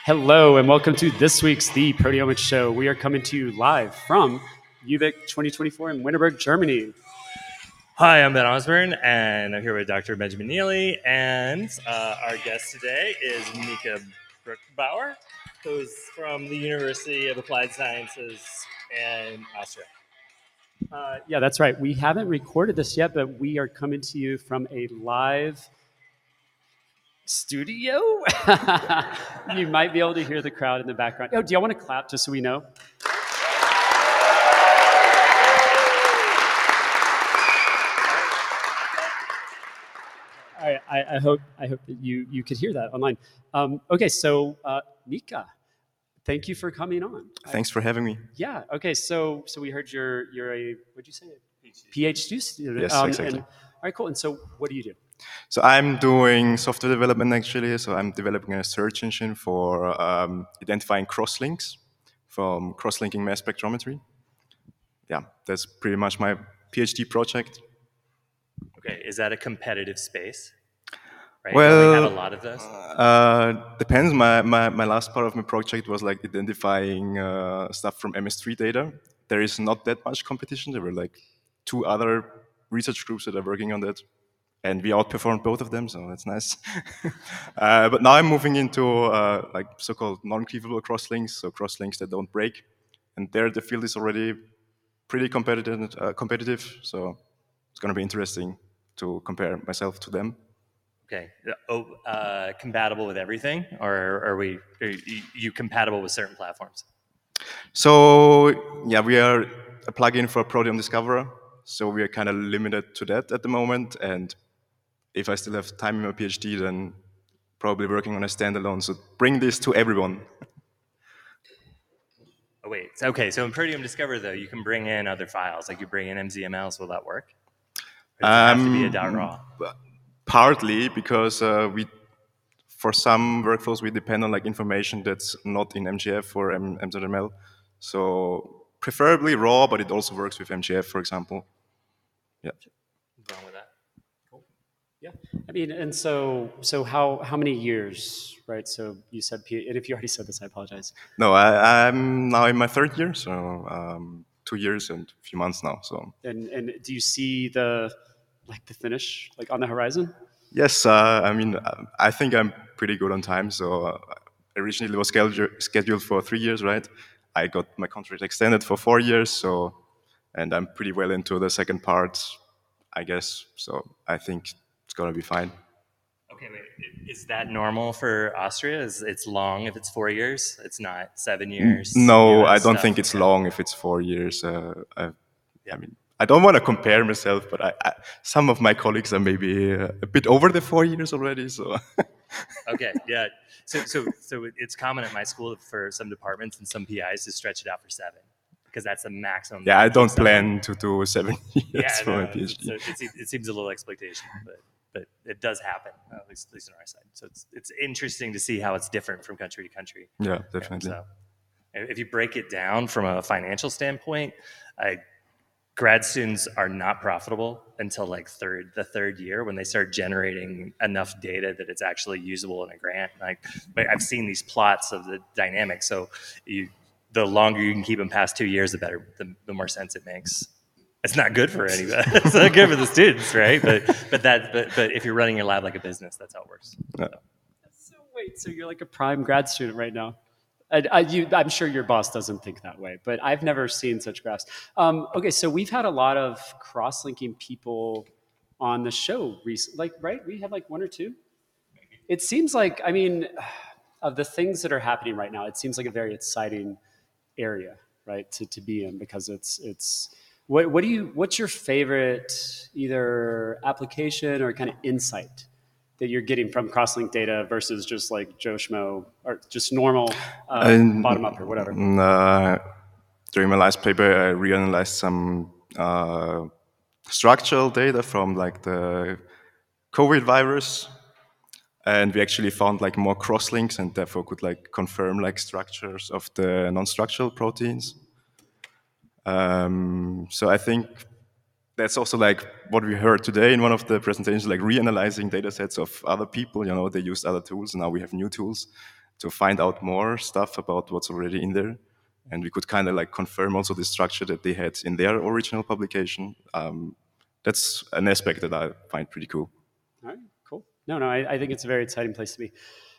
Hello, and welcome to this week's The Proteomics Show. We are coming to you live from UBIC 2024 in Winterberg, Germany. Hi, I'm Ben Osborne, and I'm here with Dr. Benjamin Neely, and our guest today is Mika Bruckbauer, who's from the University of Applied Sciences in Austria. Yeah, that's right. We haven't recorded this yet, but we are coming to you from a live studio. You might be able to hear the crowd in the background. Oh, do y'all want to clap just so we know? All right, I hope that you could hear that online. Okay, so Mika, thank you for coming on. Thanks for having me. Yeah. Okay. So we heard you're a what'd you say? PhD student. Yes, exactly. All right. Cool. And so what do you do? So I'm doing software development actually. So I'm developing a search engine for identifying crosslinks from cross-linking mass spectrometry. Yeah, that's pretty much my PhD project. Okay, is that a competitive space? Right? Well, we have a lot of those. Depends. My last part of my project was like identifying stuff from MS3 data. There is not that much competition. There were like two other research groups that are working on that, and we outperformed both of them, so that's nice. But now I'm moving into like so-called non-cleavable crosslinks, so crosslinks that don't break, and there the field is already pretty competitive. So it's going to be interesting to compare myself to them. Okay. Compatible with everything, or are you compatible with certain platforms? So yeah, we are a plugin for Proteome Discoverer, so we are kind of limited to that at the moment. And if I still have time in my PhD, then probably working on a standalone. So bring this to everyone. Oh wait. Okay. So in Proteome Discoverer, though, you can bring in other files, like you bring in MZMLs. Will that work? Or does it have to be a .raw? Partly because for some workflows we depend on like information that's not in MGF or MZML. So preferably raw, but it also works with MGF, for example. Yeah. Wrong with that? Cool. Yeah. I mean, and so how many years, right? So you said, and if you already said this, I apologize. No, I'm now in my third year, so 2 years and a few months now. So. And do you see the finish like on the horizon? Yes, I mean, I think I'm pretty good on time. So originally it was scheduled for 3 years, right? I got my contract extended for 4 years, so, and I'm pretty well into the second part, I guess. So I think it's gonna be fine. Okay, wait. Is that normal for Austria? It's long if it's 4 years? It's not 7 years? No, I don't think it's long if it's 4 years. I mean, I don't want to compare myself, but some of my colleagues are maybe a bit over the 4 years already. So. Okay, yeah. So it's common at my school for some departments and some PIs to stretch it out for 7, because that's the maximum. Yeah, I don't plan to do 7 years for my PhD. So it seems a little exploitation, but it does happen, at least on our side. So it's interesting to see how it's different from country to country. Yeah, definitely. So if you break it down from a financial standpoint, grad students are not profitable until like the third year, when they start generating enough data that it's actually usable in a grant. Like I've seen these plots of the dynamics. So the longer you can keep them past 2 years, the better, the more sense it makes. It's not good for anybody. It's not good for the students, right? But if you're running your lab like a business, that's how it works. Yeah. So wait, so you're like a prime grad student right now? I'm sure your boss doesn't think that way, but I've never seen such graphs. Okay, so we've had a lot of cross-linking people on the show recently, like, right? We had like 1 or 2. It seems like, I mean, of the things that are happening right now, it seems like a very exciting area, right, to be in, because it's what's your favorite either application or kind of insight that you're getting from crosslink data versus just like Joe Schmo or just normal bottom up or whatever? During my last paper, I reanalyzed some structural data from like the COVID virus, and we actually found like more crosslinks, and therefore could like confirm like structures of the non-structural proteins. So I think that's also like what we heard today in one of the presentations, like reanalyzing data sets of other people. You know, they used other tools, and now we have new tools. to find out more stuff about what's already in there. And we could kind of like confirm also the structure that they had in their original publication. That's an aspect that I find pretty cool. All right, cool. No, I think it's a very exciting place to be.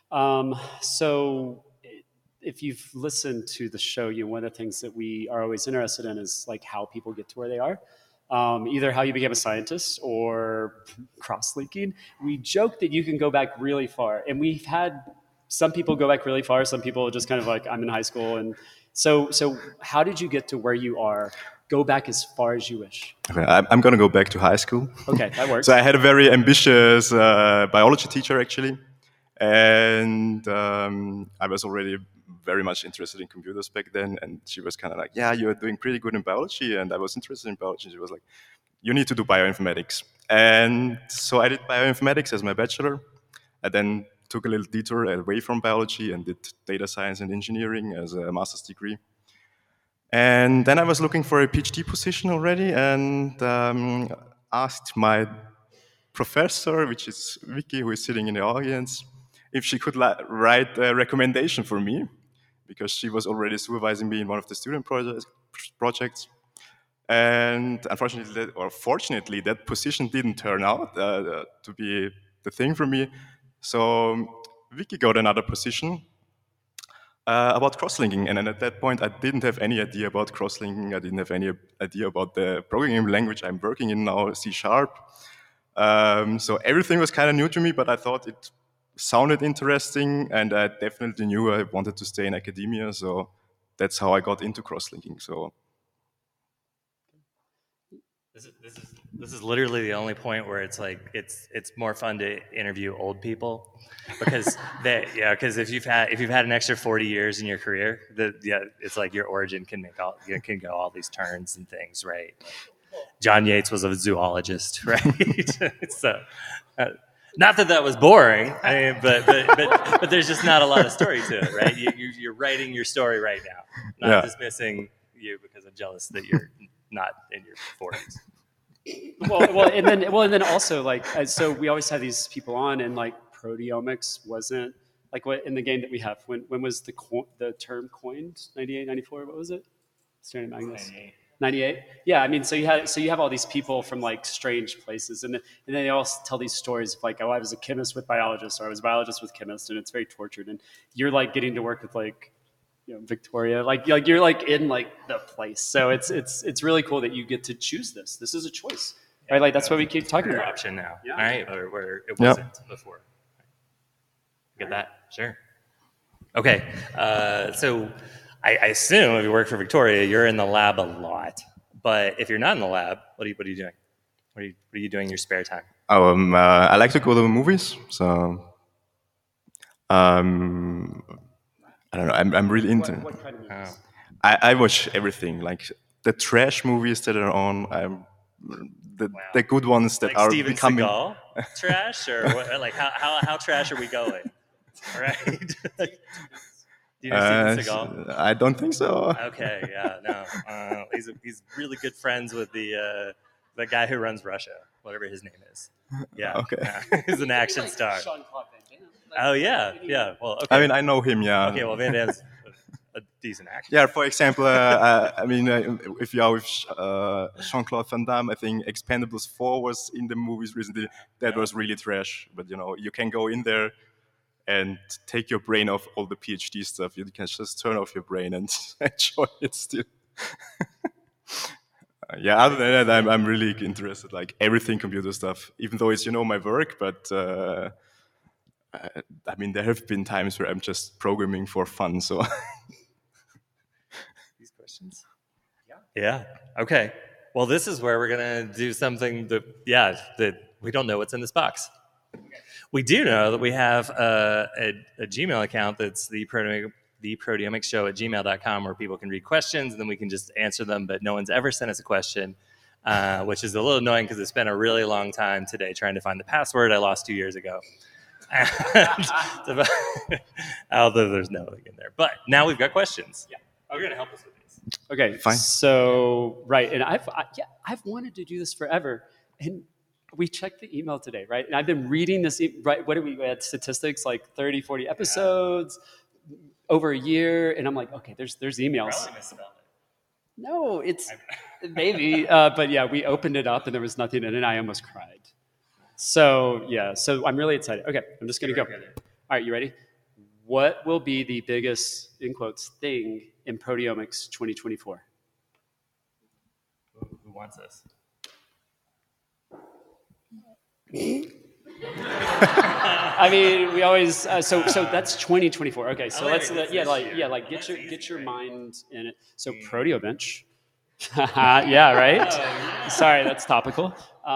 So if you've listened to the show, one of the things that we are always interested in is like how people get to where they are. Either how you became a scientist or cross-linking. We joke that you can go back really far, and we've had some people go back really far. Some people just kind of like, I'm in high school, and so how did you get to where you are? Go back as far as you wish. Okay, I'm going to go back to high school. Okay, that works. So I had a very ambitious biology teacher actually, and I was already very much interested in computers back then, and she was kind of like, yeah, you're doing pretty good in biology, and I was interested in biology, and she was like, you need to do bioinformatics. And so I did bioinformatics as my bachelor. I then took a little detour away from biology and did data science and engineering as a master's degree. And then I was looking for a PhD position already, and asked my professor, which is Vicky, who is sitting in the audience, if she could write a recommendation for me, because she was already supervising me in one of the student projects. And unfortunately, or fortunately, that position didn't turn out to be the thing for me. So Vicky got another position about cross-linking. And then at that point, I didn't have any idea about cross-linking. I didn't have any idea about the programming language I'm working in now, C#. So everything was kind of new to me, but I thought it sounded interesting, and I definitely knew I wanted to stay in academia, so that's how I got into cross-linking. So this is literally the only point where it's like it's more fun to interview old people, because because if you've had an extra 40 years in your career, it's like your origin can go all these turns and things, right? John Yates was a zoologist, right? So. Not that was boring, I mean, but there's just not a lot of story to it, right? You're writing your story right now, not dismissing you because I'm jealous that you're not in your 40s. Well, and then also like, so we always have these people on, and like proteomics wasn't like what in the game that we have. When was the term coined? 98, 94? What was it? Sterling Magnus. 98. Yeah, I mean, so you have all these people from like strange places, and then they all tell these stories of like, oh, I was a chemist with biologists, or I was a biologist with chemist, and it's very tortured. And you're like getting to work with like, Victoria, like you're like in like the place. So it's really cool that you get to choose this. This is a choice, right? Like that's what we keep talking about. Option now, right? Or where it wasn't before. Get that? Sure. Okay, so. I assume if you work for Victoria, you're in the lab a lot. But if you're not in the lab, what are you doing? What are you doing in your spare time? I like to go to the movies. So I don't know. I'm really into. What kind of movies? I watch everything, like the trash movies that are on. The good ones that like are Steven becoming Seagal trash, or what, like how trash are we going? Right. Do you know Steven Seagal? I don't think so. Okay, yeah, no. He's really good friends with the guy who runs Russia, whatever his name is. Yeah, okay. Yeah. He's an action star. Jean-Claude Van Damme. Oh yeah. Well, okay. I mean, I know him. Yeah. Okay, well, Van Damme's a decent actor. Yeah, for example, I mean, if you are with Jean-Claude Van Damme, I think Expendables 4 was in the movies recently. That was really trash. But you can go in there and take your brain off all the PhD stuff. You can just turn off your brain and enjoy it still. Other than that, I'm really interested, like everything computer stuff, even though it's, my work, but I mean, there have been times where I'm just programming for fun, so. These questions? Yeah. Okay. Well, this is where we're going to do something that we don't know what's in this box. We do know that we have a Gmail account that's the Proteomics Show at gmail.com, where people can read questions and then we can just answer them, but no one's ever sent us a question, which is a little annoying because it's been a really long time today trying to find the password I lost 2 years ago. Although there's nothing in there. But now we've got questions. Yeah. You're going to help us with these. Okay, fine. So, right, and I've wanted to do this forever, and we checked the email today, right? And I've been reading this, right? What do we had statistics, like 30, 40 episodes, over a year, and I'm like, okay, there's emails. Probably misspelled it. No, it's maybe, but yeah, we opened it up and there was nothing in it. I almost cried. So yeah, so I'm really excited. Okay, I'm just gonna go. All right, you ready? What will be the biggest, in quotes, thing in proteomics 2024? Who wants this? I mean, we always so that's 2024. Okay, so let's wait, get your mind in it. So ProteoBench. Yeah, right. Sorry, that's topical.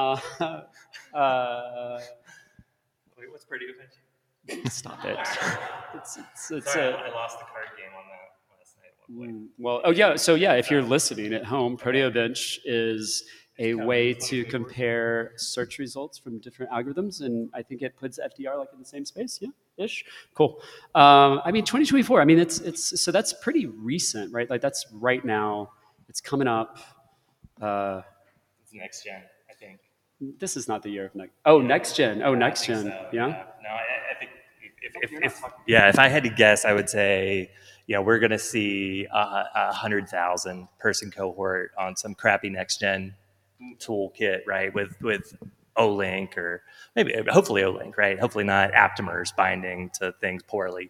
Wait, what's ProteoBench? Stop it. It's Sorry, I lost the card game on that last night. At one point. well, oh yeah, so yeah, if you're listening at home, ProteoBench is a way to compare search results from different algorithms, and I think it puts FDR like in the same space, yeah, ish. Cool. I mean, 2024. I mean, it's so that's pretty recent, right? Like that's right now. It's coming up. It's next gen, I think. This is not the year of next. Oh, next gen. Oh, next gen. So, Yeah. No, I think if I had to guess, I would say, we're going to see a 100,000 person cohort on some crappy next gen toolkit, right? With Olink or maybe hopefully Olink, right? Hopefully not aptamers binding to things poorly.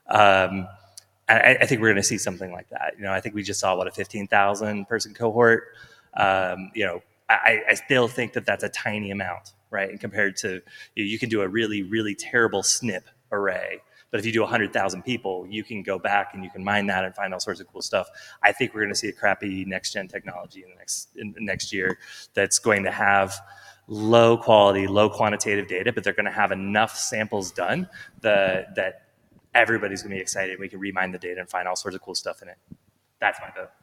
I think we're going to see something like that. I think we just saw a 15,000 person cohort. I still think that that's a tiny amount, right? And compared to you can do a really, really terrible SNP array, but if you do 100,000 people, you can go back and you can mine that and find all sorts of cool stuff. I think we're going to see a crappy next gen technology in the next year that's going to have low quality, low quantitative data, but they're going to have enough samples done that everybody's going to be excited. We can remine the data and find all sorts of cool stuff in it. That's my vote.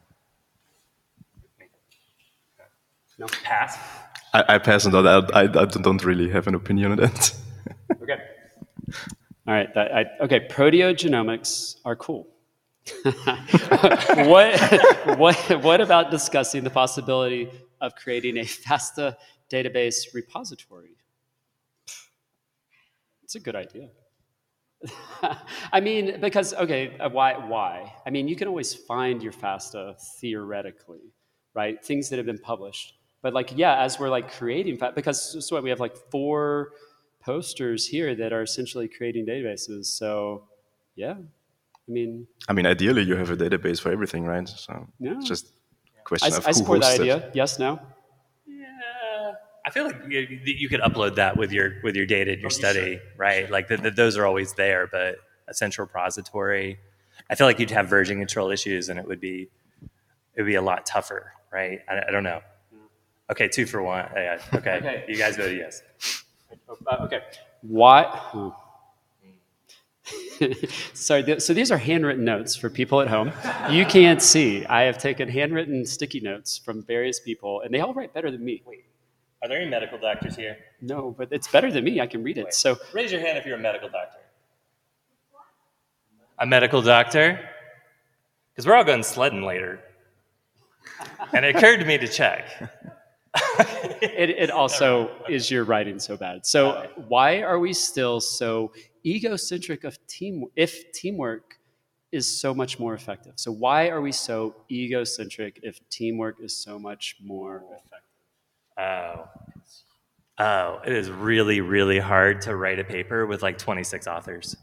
No, pass. I pass on that. I don't really have an opinion on that. Okay. All right. Okay. Proteogenomics are cool. What about discussing the possibility of creating a FASTA database repository? It's a good idea. I mean, because why? I mean, you can always find your FASTA theoretically, right? Things that have been published. But as we're creating, because we have 4 posters here that are essentially creating databases. So, yeah, I mean, ideally you have a database for everything, right? So yeah. It's just a question of I who support that hosts idea. it. Yes, no. Yeah, I feel like you could upload that with your data in your study, right? Those are always there, but a central repository. I feel like you'd have version control issues, and it would be a lot tougher, right? I don't know. Okay, 2 for 1. Yeah, okay. You guys voted yes. Okay. Why? Sorry. So these are handwritten notes for people at home. You can't see. I have taken handwritten sticky notes from various people, and they all write better than me. Wait, are there any medical doctors here? No, but it's better than me. I can read it. So raise your hand if you're a medical doctor. A medical doctor? Because we're all going sledding later. And it occurred to me to check. It also is your writing so bad. So why are we still so egocentric if teamwork is so much more effective? So why are we so egocentric if teamwork is so much more effective? Oh, it is really, really hard to write a paper with 26 authors.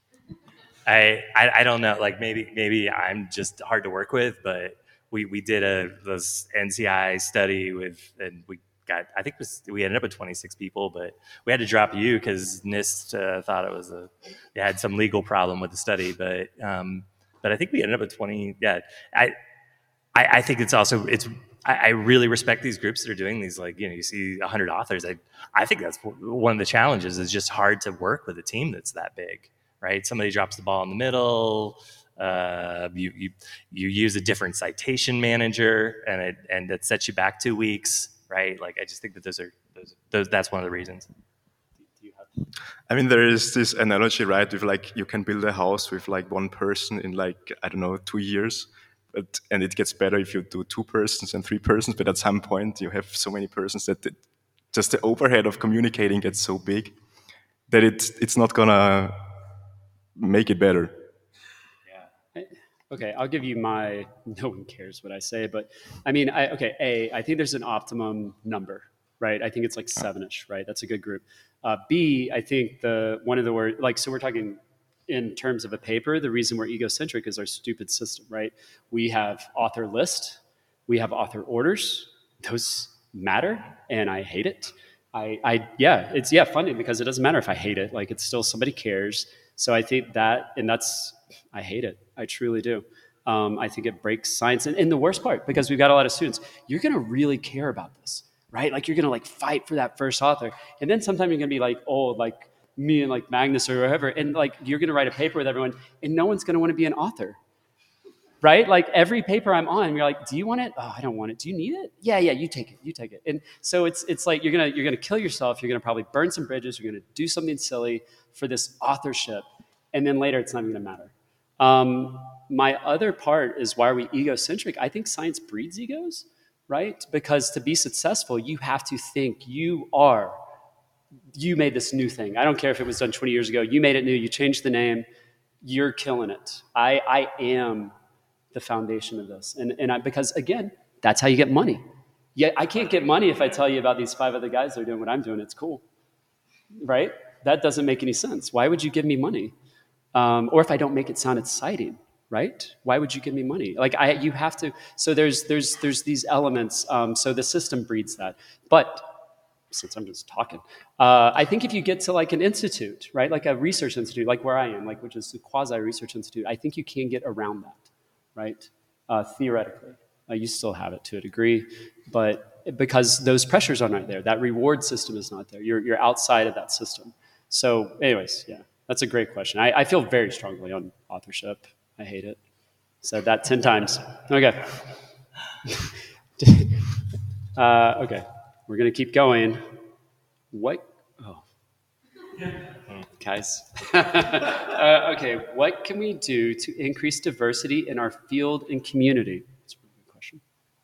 I don't know, maybe I'm just hard to work with, but we did this NCI study and we ended up with 26 people, but we had to drop you because NIST thought it had some legal problem with the study, but I think we ended up with 20. Yeah, I think I really respect these groups that are doing these, you see 100 authors. I think that's one of the challenges, is just hard to work with a team that's that big, right? Somebody drops the ball in the middle. You use a different citation manager, and it sets you back 2 weeks, right? I just think that that's one of the reasons. There is this analogy, right? With you can build a house with 1 person in 2 years, and it gets better if you do 2 persons and 3 persons. But at some point, you have so many persons that just the overhead of communicating gets so big that it's not gonna make it better. Okay, I'll give you my. No one cares what I say, but I mean, I think there's an optimum number, right? I think it's like seven-ish, right? That's a good group. B, I think one of the word like so we're talking in terms of a paper. The reason we're egocentric is our stupid system, right? We have author list, we have author orders. Those matter, and I hate it. It's funding because it doesn't matter if I hate it. Like it's still somebody cares. So I think that, and that's I hate it. I truly do. I think it breaks science. And the worst part, because we've got a lot of students, you're going to really care about this, right? Like you're going to like fight for that first author. And then sometime you're going to be like old, like me and like Magnus or whoever. And like you're going to write a paper with everyone and no one's going to want to be an author, right? Like every paper I'm on, you're like, do you want it? Oh, I don't want it. Do you need it? Yeah, you take it. You take it. And so it's like you're gonna kill yourself. You're gonna probably burn some bridges. You're gonna do something silly for this authorship, and then later it's not even gonna matter. My other part is why are we egocentric? I think science breeds egos, right? Because to be successful, you have to think you made this new thing. I don't care if it was done 20 years ago. You made it new. You changed the name. You're killing it. I am the foundation of this. Because again, that's how you get money. Yeah, I can't get money if I tell you about these 5 other guys that are doing what I'm doing. It's cool, right? That doesn't make any sense. Why would you give me money? Or if I don't make it sound exciting, right? Why would you give me money? Like you have to. So there's these elements. So the system breeds that. But since I'm just talking, I think if you get to like an institute, right, like a research institute, like where I am, like which is a quasi-research institute, I think you can get around that, right? Theoretically, you still have it to a degree, but because those pressures are not there, that reward system is not there. You're outside of that system. So, anyways, yeah, that's a great question. I feel very strongly on authorship. I hate it. Said that 10 times. Okay. Okay. We're going to keep going. What? Oh. Guys. Okay. What can we do to increase diversity in our field and community? That's a really good question.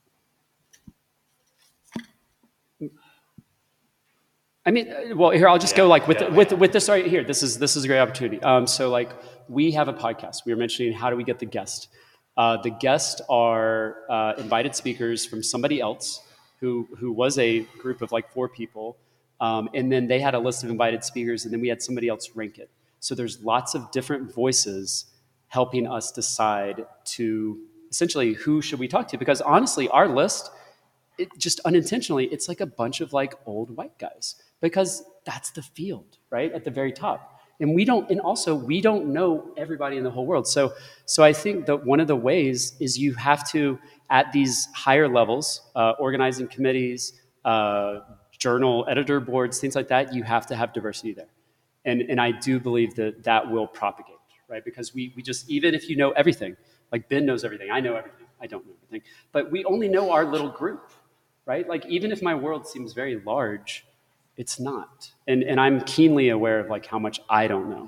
I mean, well, here I'll just go like with this right here. This is a great opportunity. So like we have a podcast. We were mentioning how do we get the guest. The guests are invited speakers from somebody else who was a group of like 4 people, and then they had a list of invited speakers, and then we had somebody else rank it. So there's lots of different voices helping us decide to essentially who should we talk to, because honestly, our list, it just unintentionally, it's like a bunch of like old white guys, because that's the field, right? At the very top. And we don't know everybody in the whole world. So I think that one of the ways is you have to, at these higher levels, organizing committees, journal editor boards, things like that, you have to have diversity there. And I do believe that will propagate, right? Because we just, even if you know everything, like Ben knows everything, I know everything, I don't know everything, but we only know our little group, right? Like even if my world seems very large, it's not. And I'm keenly aware of like how much I don't know.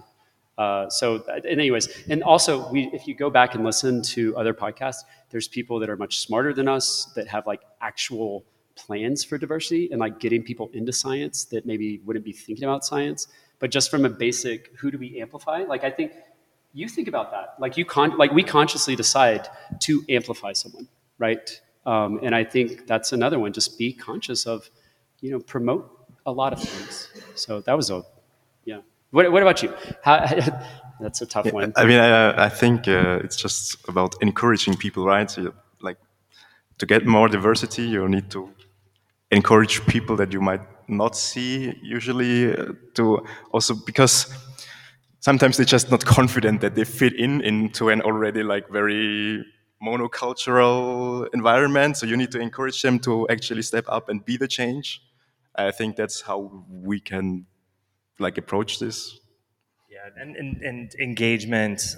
And anyways, and also if you go back and listen to other podcasts, there's people that are much smarter than us that have like actual plans for diversity and like getting people into science that maybe wouldn't be thinking about science. But just from a basic, who do we amplify? Like I think you think about that. Like we consciously decide to amplify someone, right? And I think that's another one. Just be conscious of, promote a lot of things. So that was yeah. What about you? That's a tough one. I mean, I think it's just about encouraging people, right? So, like, to get more diversity, you need to encourage people that you might not see usually. To also because sometimes they're just not confident that they fit into an already like very monocultural environment. So you need to encourage them to actually step up and be the change. I think that's how we can like approach this. Yeah, and engagement.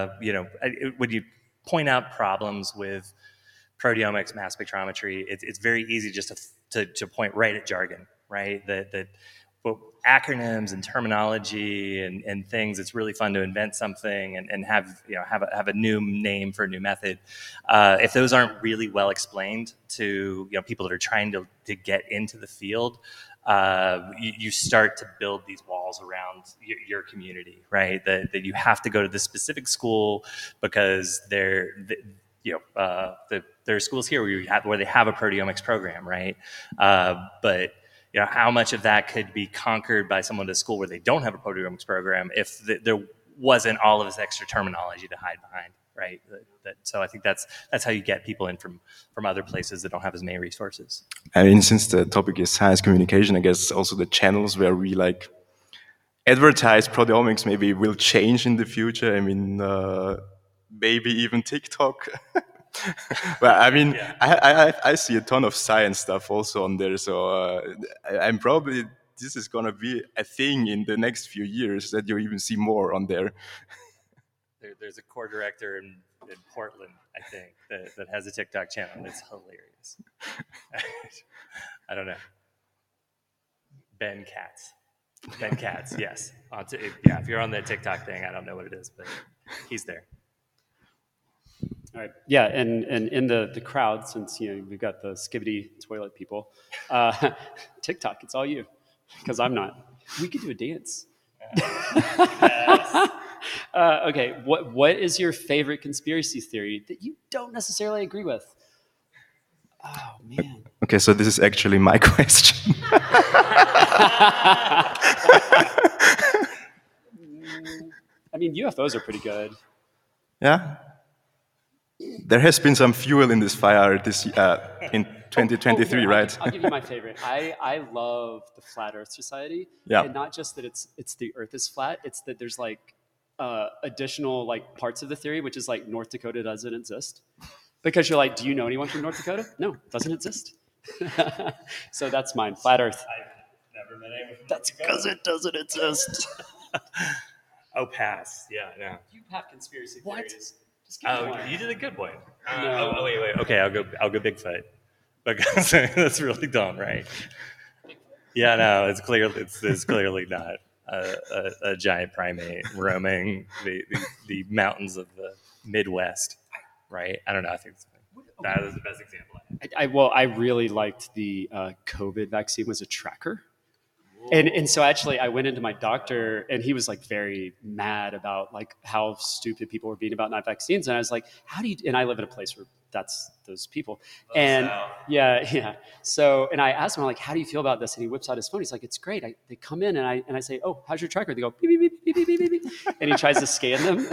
When you point out problems with proteomics, mass spectrometry, it's very easy just to point right at jargon, right? That acronyms and terminology and things. It's really fun to invent something and have a new name for a new method. If those aren't really well explained to people that are trying to get into the field, you start to build these walls around your community, right? That you have to go to this specific school because there are schools here where they have a proteomics program, right? But how much of that could be conquered by someone at a school where they don't have a proteomics program if there wasn't all of this extra terminology to hide behind, right? So I think that's how you get people in from other places that don't have as many resources. I mean, since the topic is science communication, I guess also the channels where we advertise proteomics maybe will change in the future. I mean, maybe even TikTok. Well, I mean, I see a ton of science stuff also on there, so I'm probably this is gonna be a thing in the next few years that you even see more on there. There's a core director in Portland, I think, that has a TikTok channel, and it's hilarious. I don't know. Ben Katz, yes. If you're on the TikTok thing, I don't know what it is, but he's there. All right. Yeah, and in the crowd, since we've got the skibbity toilet people, TikTok, it's all you, because I'm not. We could do a dance. Okay, what is your favorite conspiracy theory that you don't necessarily agree with? Oh man. Okay, so this is actually my question. I mean, UFOs are pretty good. Yeah. There has been some fuel in this fire in 2023, here, right? I'll give you my favorite. I love the Flat Earth Society. Yeah. And not just that it's the Earth is flat. It's that there's additional parts of the theory, which is North Dakota doesn't exist. Because you're do you know anyone from North Dakota? No, it doesn't exist. So that's mine. Flat Earth. I've never met anyone from That's because it doesn't exist. Oh, pass. Yeah, no. You have conspiracy theories. What? Just give me one. You did a good one. No. Oh, wait. Okay, I'll go Bigfoot. Because that's really dumb, right? Yeah, no, it's clearly not a giant primate roaming the mountains of the Midwest, right? I don't know. I think that is the best example. I really liked the COVID vaccine was a tracker. And so actually I went into my doctor and he was very mad about how stupid people were being about not vaccines. And I was like, how do you, and I live in a place where that's those people. And yeah. So, and I asked him, how do you feel about this? And he whips out his phone. He's like, it's great. They come in and I say, oh, how's your tracker? They go, beep, beep, beep, beep, beep, beep, beep. And he tries to scan them.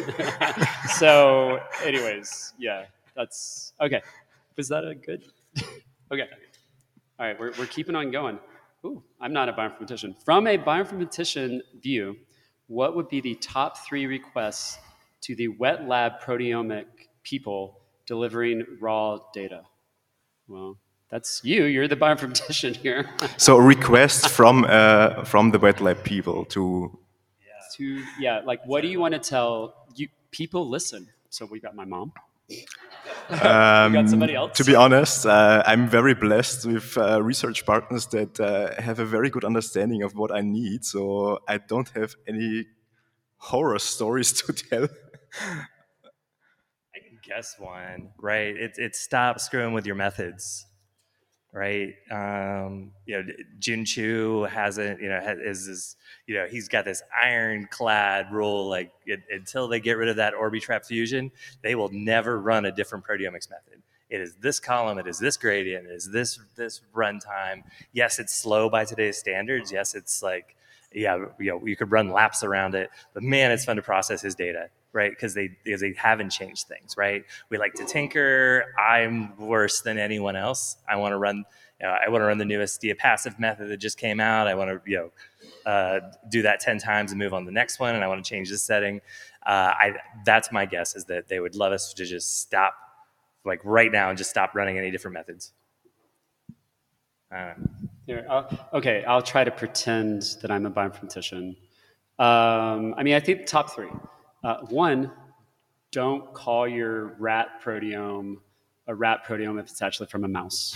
So anyways, yeah, that's okay. Was that a good? Okay. All right. We're keeping on going. Ooh, I'm not a bioinformatician. From a bioinformatician view, what would be the top 3 requests to the wet lab proteomic people delivering raw data? Well, that's you. You're the bioinformatician here. So requests from the wet lab people to what do you want to tell you? People listen. So we got my mom. We got somebody else. To be honest, I'm very blessed with research partners that have a very good understanding of what I need. So I don't have any horror stories to tell. I can guess one, right? It stop screwing with your methods, right? Jun Chu he's got this ironclad rule. Until they get rid of that Orbitrap fusion, they will never run a different proteomics method. It is this column, it is this gradient, it is this runtime. Yes, it's slow by today's standards. Yes, it's you could run laps around it, but man, it's fun to process his data, right? Because they haven't changed things, right? We like to tinker. I'm worse than anyone else. I want to run the newest diapassive method that just came out. I want to do that 10 times and move on to the next one, and I want to change this setting. That's my guess, is that they would love us to just stop, right now, and just stop running any different methods. Here, okay, I'll try to pretend that I'm a bioinformatician. I think the top 3. 1, don't call your rat proteome a rat proteome if it's actually from a mouse.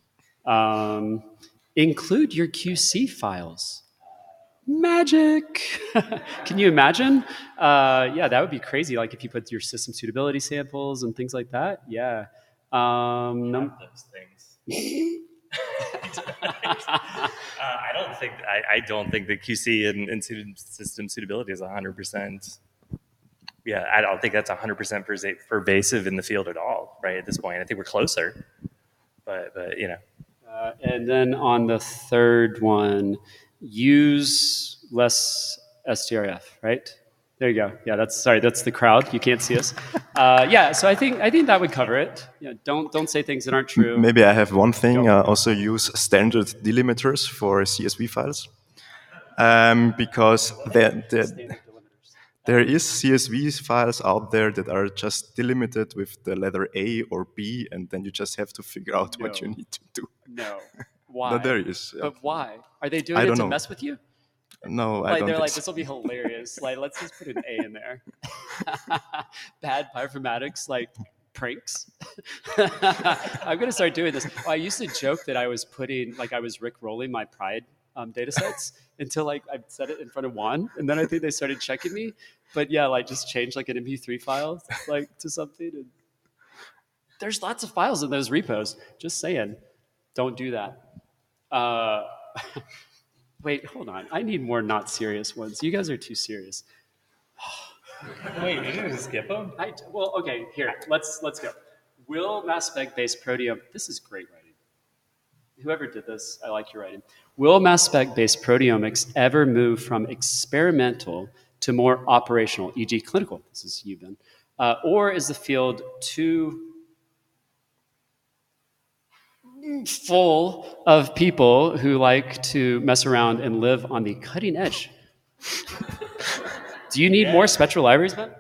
Include your QC files. Magic! Can you imagine? That would be crazy. If you put your system suitability samples and things like that. Yeah. Those things. I don't think that QC and system suitability is 100%. Yeah, I don't think that's 100% pervasive in the field at all, right? At this point, I think we're closer, but And then on the third one, use less STRF, right? There you go. Yeah, that's the crowd. You can't see us. Yeah, so I think that would cover it. Yeah, don't say things that aren't true. Maybe I have one thing. Also use standard delimiters for CSV files, because there is CSV files out there that are just delimited with the letter A or B, and then you just have to figure out what you need to do. No. Why? No, there is. But why? Are they doing it to mess with you? No, I don't they're think like, so. this will be hilarious. Like, let's just put an A in there. Bad bioinformatics, like pranks. I'm gonna start doing this. I used to joke that I was Rick-rolling my Pride data sets until like I said it in front of Juan, and then I think they started checking me. But yeah, like just change like an MP3 file like to something. And there's lots of files in those repos. Just saying, don't do that. Wait, hold on. I need more not serious ones. You guys are too serious. Wait, you didn't skip them? Well, okay. Here, let's go. Will mass spec-based proteome? This is great writing. Whoever did this, I like your writing. Will mass spec-based proteomics ever move from experimental to more operational, e.g., clinical? This is you, Ben. Or is the field too full of people who like to mess around and live on the cutting edge? Do you need more spectral libraries, Ben?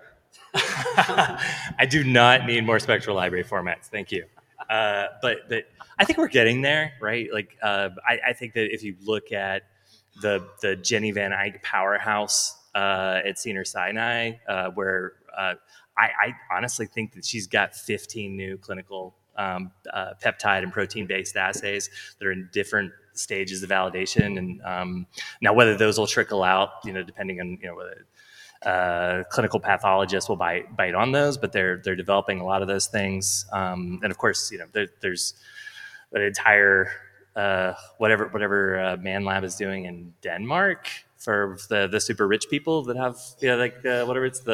I do not need more spectral library formats. Thank you. But I think we're getting there, right? Like, I think that if you look at the Jenny Van Eyck powerhouse at Cedars-Sinai, where I honestly think that she's got 15 new clinical peptide and protein-based assays that are in different stages of validation, and now whether those will trickle out, depending on whether clinical pathologists will bite on those, but they're developing a lot of those things, and of course, there's an entire whatever Man Lab is doing in Denmark for the super rich people that have whatever it's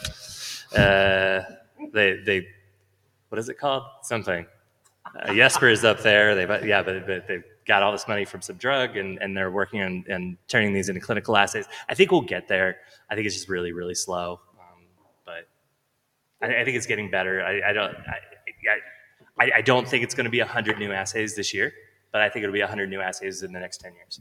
they what is it called? Something. Jesper is up there. But they've got all this money from some drug, and they're working on turning these into clinical assays. I think we'll get there. I think it's just really, really slow. But I think it's getting better. I don't think it's going to be 100 new assays this year, but I think it'll be 100 new assays in the next 10 years.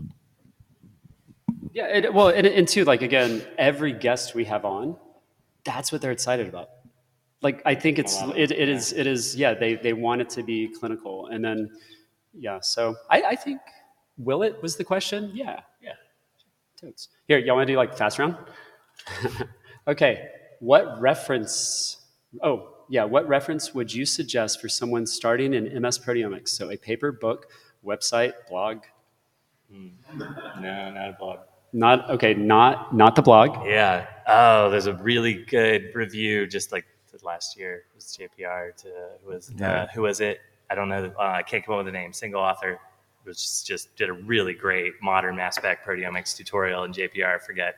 Yeah, and too, like, again, every guest we have on, that's what they're excited about. Like, I think it is. Yeah, they want it to be clinical, and then so I think was the question. Yeah. Totes. Here, y'all want to do like fast round? Okay. What reference would you suggest for someone starting in MS proteomics? So a paper, book, website, blog? No, not a blog. Not the blog. Yeah. Oh, there's a really good review just like last year. It was JPR who was it? I don't know. I can't come up with the name. Single author. Which just did a really great modern mass spec proteomics tutorial in JPR. I forget.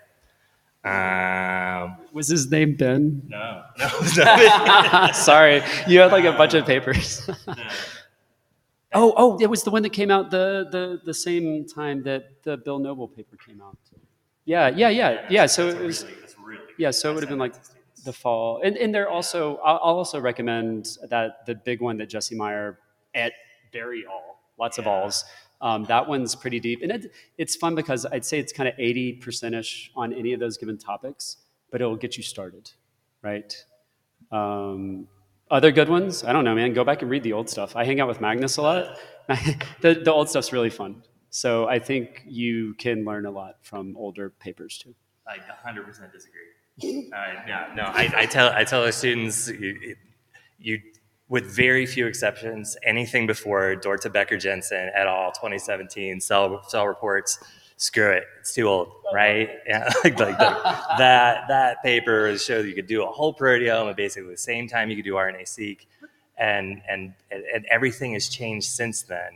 Was his name Ben? No. Sorry, you had like a bunch of papers. Oh, it was the one that came out the same time that the Bill Noble paper came out. Yeah. So it was. So it would have been like the fall, and they're also. I'll also recommend that the big one that Jesse Meyer at Barry All. Lots of alls. That one's pretty deep. And it's fun because I'd say it's kind of 80%-ish on any of those given topics, but it'll get you started, right? Other good ones? I don't know, man. Go back and read the old stuff. I hang out with Magnus a lot. The old stuff's really fun. So I think you can learn a lot from older papers, too. I 100% disagree. I tell our students, you with very few exceptions, anything before Dorte Becker Jensen et al. 2017 cell reports, screw it, it's too old, right? Yeah, that paper showed you could do a whole proteome at basically the same time you could do RNA-seq, and everything has changed since then.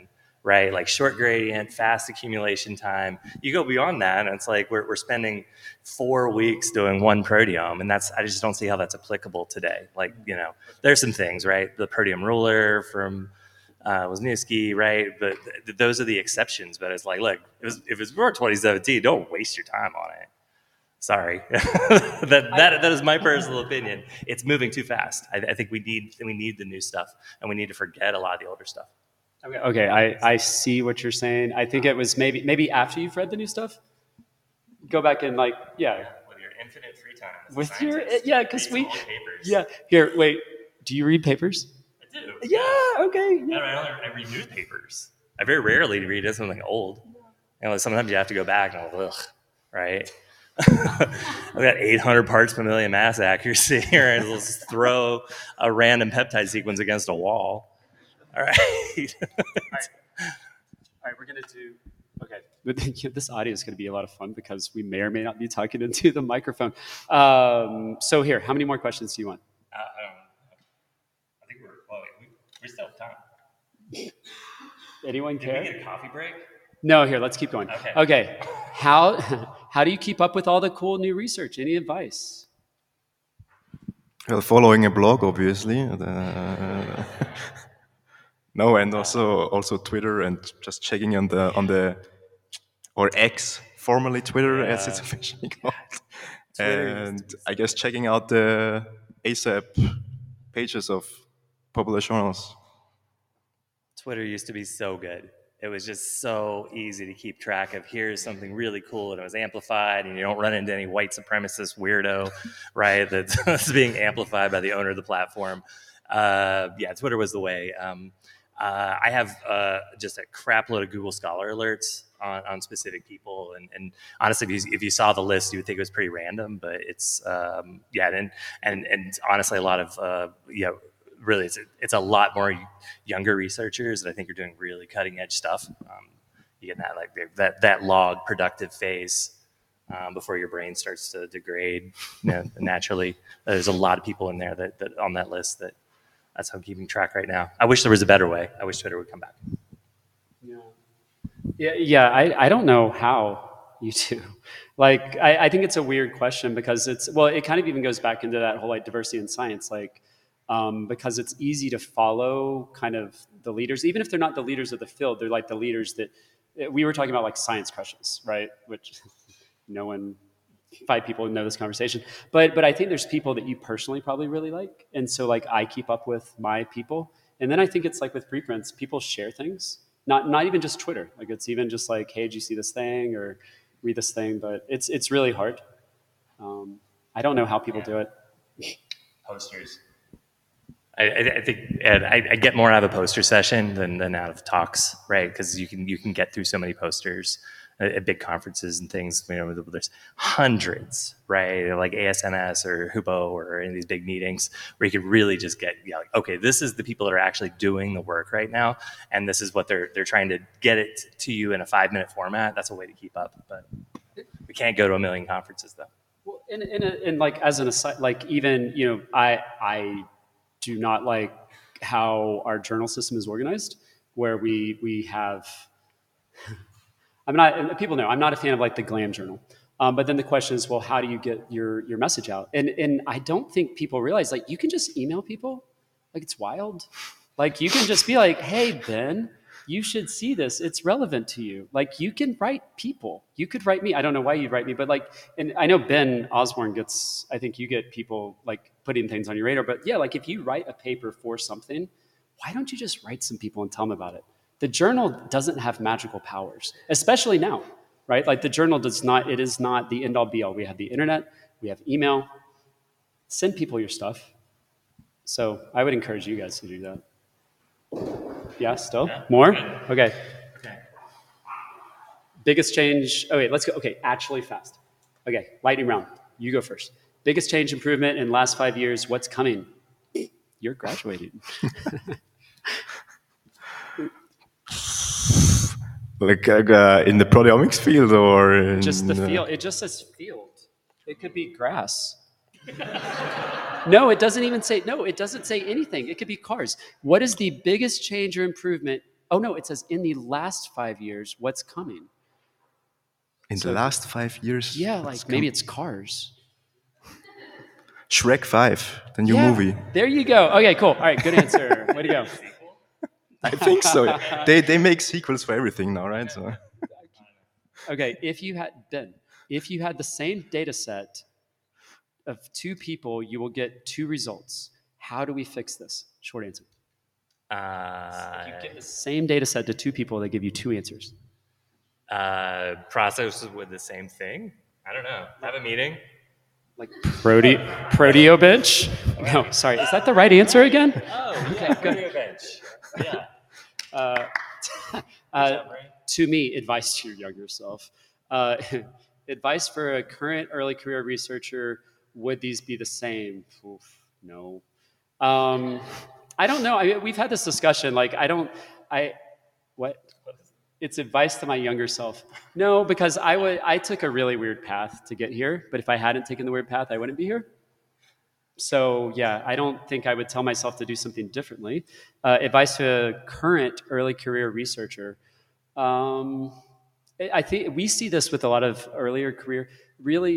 right? Like short gradient, fast accumulation time. You go beyond that, and it's like we're spending 4 weeks doing one proteome, and I just don't see how that's applicable today. Like, there's some things, right? The proteome ruler from Wisniewski, right? But those are the exceptions. But it's like, look, if it's before 2017, don't waste your time on it. Sorry, that is my personal opinion. It's moving too fast. I think we need the new stuff, and we need to forget a lot of the older stuff. Okay, I see what you're saying. I think it was maybe after you've read the new stuff, go back and with your infinite free time. With your because here, wait. Do you read papers? I do. Yeah. Okay. Yeah. I read newspapers. I very rarely read something old. Sometimes you have to go back and ugh, right? I've got 800 parts per million mass accuracy here, and let's throw a random peptide sequence against a wall. All right. All right, we're gonna do. Okay, this audio is gonna be a lot of fun because we may or may not be talking into the microphone. So here, how many more questions do you want? I think we still have time. Anyone care? Did we get a coffee break? No, here, let's keep going. Okay. How do you keep up with all the cool new research? Any advice? Well, following a blog, obviously. No, and also Twitter, and just checking on the or X, formerly Twitter, as it's officially called. And I guess checking out the ASAP pages of popular journals. Twitter used to be so good. It was just so easy to keep track of. Here's something really cool, and it was amplified, and you don't run into any white supremacist weirdo, right? That's being amplified by the owner of the platform. Twitter was the way. I have just a crap load of Google Scholar alerts on specific people, and honestly, if you saw the list, you would think it was pretty random, but it's and honestly, a lot of really, it's a lot more younger researchers that I think are doing really cutting edge stuff. You get that log productive phase before your brain starts to degrade naturally. There's a lot of people in there that on that list that's how I'm keeping track right now. I wish there was a better way. I wish Twitter would come back. Yeah. I don't know how you do. Like, I think it's a weird question because it kind of even goes back into that whole diversity in science, because it's easy to follow kind of the leaders, even if they're not the leaders of the field, they're like the leaders that we were talking about, like science crushes, right? Which no one, 5 people know this conversation, but I think there's people that you personally probably really like, and so I keep up with my people, and then I think it's like with preprints, people share things, not even just Twitter, it's even just hey, did you see this thing or read this thing? But it's really hard. I don't know how people do it. Posters. I think I get more out of a poster session than out of talks, right? Because you can get through so many posters at big conferences and things. There's hundreds, right? Like ASNS or HUPO or in these big meetings where you could really just get, okay, this is the people that are actually doing the work right now, and this is what they're trying to get it to you in a 5-minute format. That's a way to keep up, but we can't go to a million conferences though. Well, and as an aside, even I do not like how our journal system is organized, where we have. People know I'm not a fan of the glam journal, but then the question is, well, how do you get your message out? And I don't think people realize you can just email people, it's wild, you can just be like, hey Ben, you should see this, it's relevant to you. You can write people, you could write me. I don't know why you'd write me, but and I know Ben Osborne I think you get people putting things on your radar, but yeah, if you write a paper for something, why don't you just write some people and tell them about it? The journal doesn't have magical powers, especially now, right? The journal it is not the end all be all. We have the internet, we have email. Send people your stuff. So I would encourage you guys to do that. Yeah, still? More? Okay. Biggest change. Oh, wait, let's go. Okay, actually fast. Okay, lightning round. You go first. Biggest change, improvement in the last 5 years. What's coming? You're graduating. In the proteomics field or just the field. It just says field. It could be grass. No, it doesn't even say. No, it doesn't say anything. It could be cars. What is the biggest change or improvement? Oh no, it says in the last 5 years, what's coming? In the last 5 years? Yeah, like maybe it's Cars. Shrek 5, the new Yeah, movie. there you go. Okay, cool. All right, good answer. Way to go. I think so. They make sequels for everything now, right? So. Okay, if you had the same data set of 2 people, you will get 2 results. How do we fix this? Short answer. If you give the same data set to 2 people, they give you 2 answers. Process with the same thing. I don't know. Have a meeting. Like Proteo bench? No, sorry. Is that the right answer again? Oh, okay, good. Bench. Yeah. To me, advice to your younger self. Advice for a current early career researcher: would these be the same? Oof, no. I don't know. I mean, we've had this discussion. Like, what? It's advice to my younger self. No, because I took a really weird path to get here, but if I hadn't taken the weird path, I wouldn't be here. So yeah, I don't think I would tell myself to do something differently. Advice to a current early career researcher. I think we see this with a lot of earlier career. Really,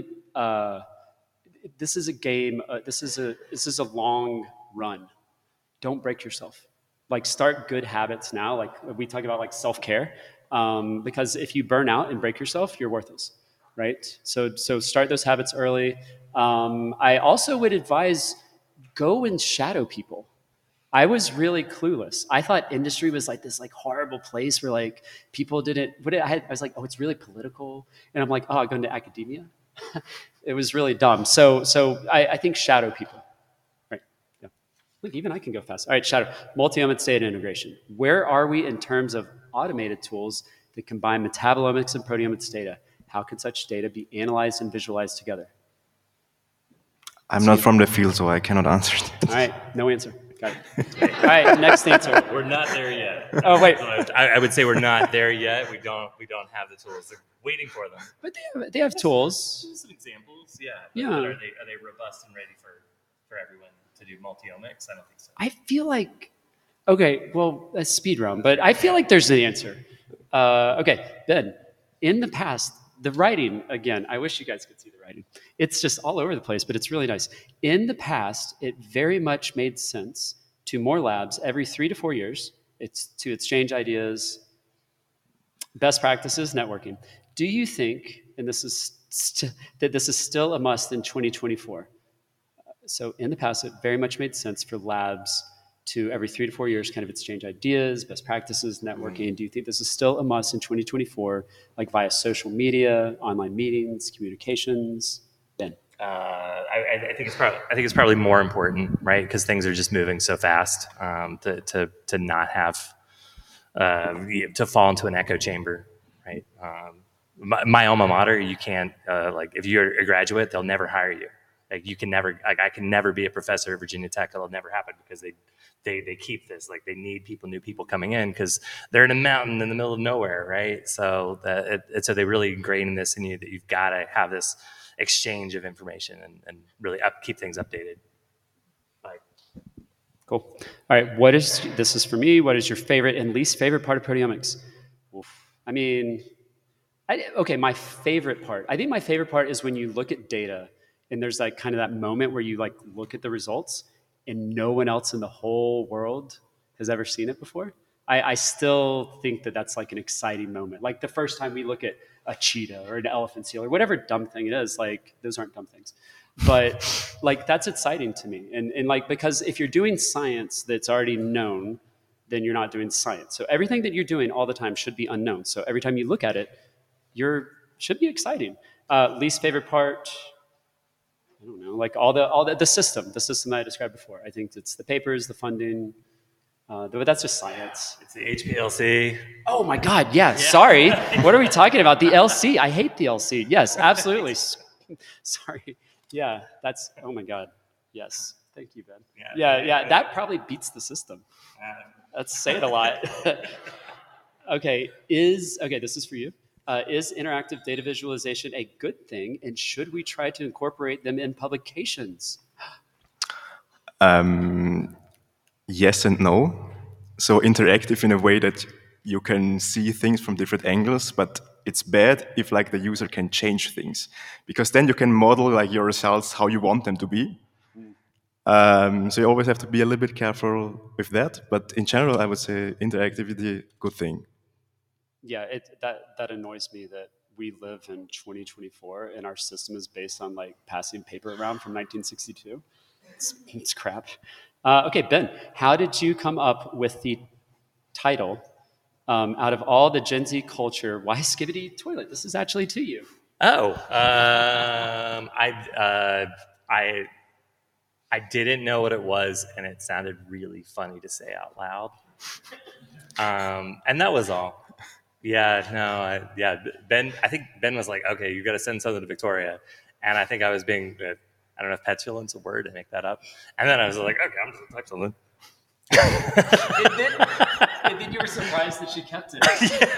this is a game. This is a long run. Don't break yourself. Like, start good habits now. Like we talk about, like self-care. Because if you burn out and break yourself, you're worthless, right? So start those habits early. I also would advise, go and shadow people. I was really clueless. I thought industry was like this like horrible place where like people didn't. I was like, oh, it's really political, and I'm like, oh, I'm going to academia. It was really dumb. So I think shadow people, right? Yeah. Look, even I can go fast. All right, shadow multi-omics data integration. Where are we in terms of automated tools that combine metabolomics and proteomics data? How can such data be analyzed and visualized together? I'm not from the field, so I cannot answer that. All right, no answer. Got it. All right, next answer. We're not there yet. Oh wait, I would say we're not there yet. We don't have the tools. They're waiting for them. but they have tools. Some examples, yeah. Yeah. But are they robust and ready for everyone to do multi-omics? I don't think so. I feel like, okay, well, that's speed round, but I feel like there's an answer. Okay, Ben, in the past, the writing, again, I wish you guys could see the writing. It's just all over the place, but it's really nice. In the past, it very much made sense to more labs every 3 to 4 years. It's to exchange ideas, best practices, networking. Do you think, and this is that this is still a must in 2024? So in the past, it very much made sense for labs to every 3 to 4 years kind of exchange ideas, best practices, networking. Do you think this is still a must in 2024, like via social media, online meetings, communications? Ben? I think it's probably more important, right? Because things are just moving so fast to not have to fall into an echo chamber, right? My alma mater, you can't like if you're a graduate, they'll never hire you. Like you can never, like I can never be a professor at Virginia Tech. It'll never happen because they keep this, like they need new people coming in because they're in a mountain in the middle of nowhere, right? So so they really ingrain this in you that you've got to have this exchange of information and really keep things updated. Like, cool. All right, this is for me, what is your favorite and least favorite part of proteomics? Oof. I mean, okay, my favorite part. I think my favorite part is when you look at data and there's like kind of that moment where you like look at the results and no one else in the whole world has ever seen it before. I still think that that's like an exciting moment. Like the first time we look at a cheetah or an elephant seal or whatever dumb thing it is, like those aren't dumb things. But like that's exciting to me. And like, because if you're doing science that's already known, then you're not doing science. So everything that you're doing all the time should be unknown. So every time you look at it, should be exciting. Least favorite part, I don't know, like all the system that I described before. I think it's the papers, the funding, but that's just science. It's the HPLC. Oh my God, yeah. Sorry. What are we talking about? The LC. I hate the LC. Yes, absolutely. Sorry. Yeah, that's, oh my God. Yes. Thank you, Ben. Yeah. That probably beats the system. Let's say it a lot. Okay, this is for you. Is interactive data visualization a good thing, and should we try to incorporate them in publications? Yes and no. So interactive in a way that you can see things from different angles, but it's bad if like the user can change things, because then you can model like your results how you want them to be. So you always have to be a little bit careful with that. But in general, I would say interactivity, good thing. Yeah, that annoys me that we live in 2024 and our system is based on like passing paper around from 1962. It's crap. Okay, Ben, how did you come up with the title out of all the Gen Z culture? Why Skibbity Toilet? This is actually to you. Oh, I didn't know what it was, and it sounded really funny to say out loud. And that was all. Yeah, no, Ben. I think Ben was like, "Okay, you got to send something to Victoria," and I think I was being, I don't know if petulant's a word. I make that up. And then I was like, "Okay, I'm just gonna type something." and then you were surprised that she kept it.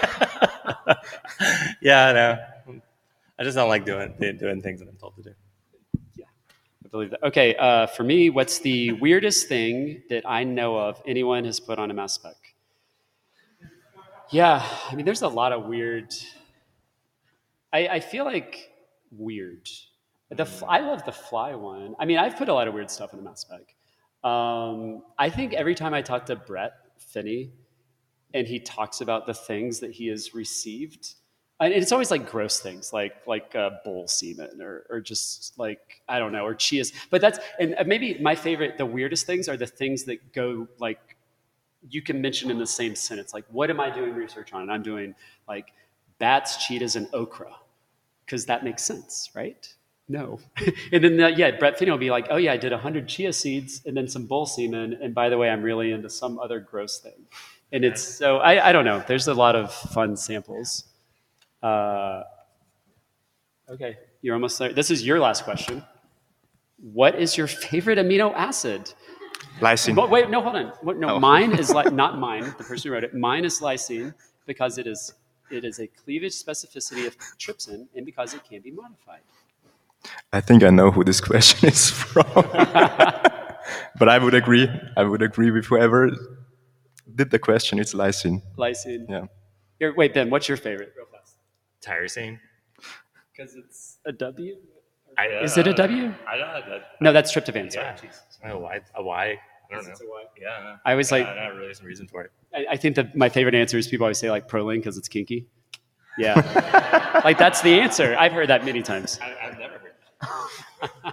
Yeah, I know. I just don't like doing things that I'm told to do. Yeah, I believe that. Okay, for me, what's the weirdest thing that I know of anyone has put on a mass spec? Yeah, I mean, there's a lot of weird. I feel like weird. I love the fly one. I mean, I've put a lot of weird stuff in the mass spec. I think every time I talk to Brett Finney, and he talks about the things that he has received, and it's always like gross things, like bull semen or just like I don't know, or chias. But that's and maybe my favorite. The weirdest things are the things that go like you can mention in the same sentence. Like, what am I doing research on? And I'm doing like bats, cheetahs, and okra, because that makes sense, right? No. And then, Brett Finney will be like, oh, yeah, I did 100 chia seeds and then some bull semen. And by the way, I'm really into some other gross thing. And it's so, I don't know. There's a lot of fun samples. Okay, you're almost there. This is your last question. What is your favorite amino acid? Lysine. But wait, no, hold on. No, mine is not mine, the person who wrote it. Mine is lysine because it is a cleavage specificity of trypsin and because it can be modified. I think I know who this question is from. But I would agree. I would agree with whoever did the question. It's lysine. Lysine. Yeah. Here, wait, Ben, what's your favorite? Real fast. Tyrosine. Because it's a W? Is it a W? I don't know. No, that's tryptophan. Sorry. Yeah. A Y. I don't know. It's a Y. Yeah. I always like. Not really some reason for it. I think that my favorite answer is people always say like proline because it's kinky. Yeah. Like that's the answer. I've heard that many times. I've never heard that.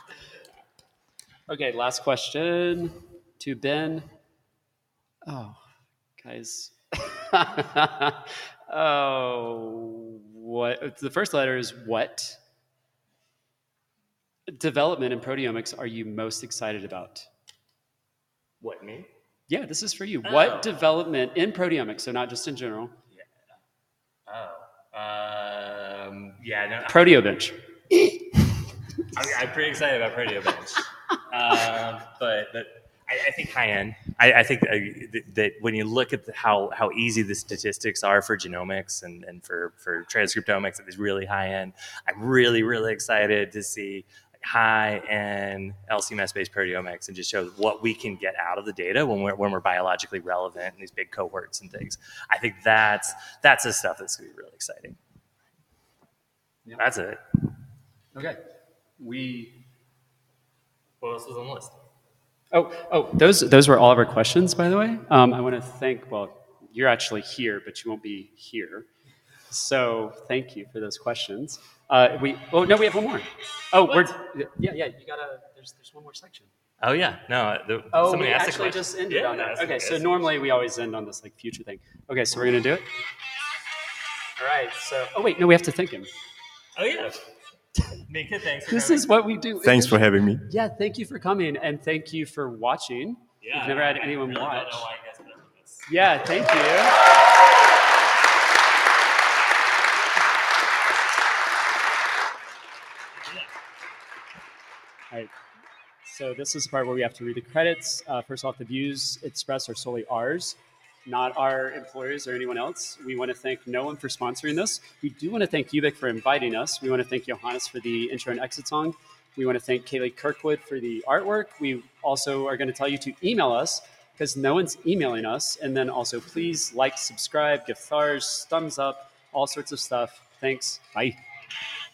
Okay, last question to Ben. Oh, guys. Oh, what? The first letter is what? Development in proteomics are you most excited about? What, me? Yeah, this is for you. Oh. What development in proteomics, so not just in general? Yeah. Oh. Yeah. No. ProteoBench. I'm pretty excited about ProteoBench. But I think high end. I think that when you look at how easy the statistics are for genomics and for transcriptomics, it is really high end. I'm really, really excited to see high-end LC-MS-based proteomics and just show what we can get out of the data when we're biologically relevant in these big cohorts and things. I think that's the stuff that's going to be really exciting. Yeah. That's it. Okay. What else was on the list? Oh, those were all of our questions, by the way. I want to thank, well, you're actually here, but you won't be here. So thank you for those questions. We have one more. Oh, you gotta. There's one more section. Oh yeah, no. Somebody asked actually just ended on that. Okay, so normally we always end on this like future thing. Okay, so we're gonna do it. All right. So, we have to thank him. Oh yeah. Mika, thanks. This is what we do. Thanks for having me. Yeah, thank you for coming and thank you for watching. Yeah, we've never had anyone really watch. Don't know why you guys put up with this. Yeah, thank you. All right, so this is the part where we have to read the credits. First off, the views expressed are solely ours, not our employers or anyone else. We want to thank no one for sponsoring this. We do want to thank Ubik for inviting us. We want to thank Johannes for the intro and exit song. We want to thank Kaylee Kirkwood for the artwork. We also are going to tell you to email us because no one's emailing us. And then also, please like, subscribe, give stars, thumbs up, all sorts of stuff. Thanks. Bye.